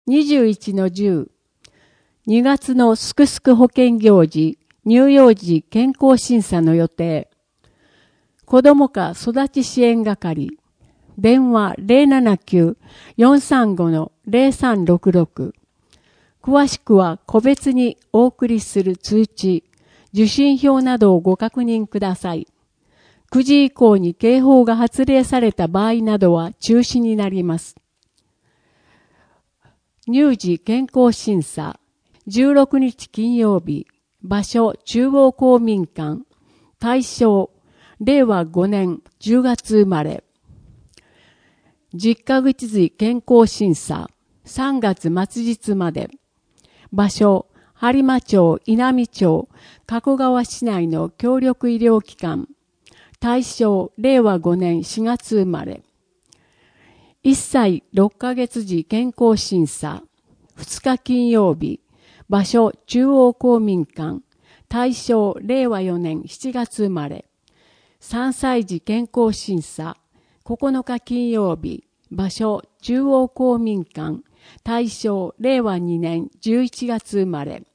21-10 2月のすくすく保健行事、乳幼児健康審査の予定。子ども科育ち支援係。電話 079-435-0366。詳しくは個別にお送りする通知、受信票などをご確認ください。9時以降に警報が発令された場合などは中止になります。乳児健康審査。16日金曜日。場所中央公民館。対象令和5年10月生まれ。10ヶ月時健康審査。3月末日まで。場所播磨町、稲美町、加古川市内の協力医療機関。対象令和5年4月生まれ。1歳6ヶ月時健康審査。2日金曜日。場所中央公民館。対象令和4年7月生まれ。3歳児健康審査。9日金曜日。場所中央公民館。対象令和2年11月生まれ。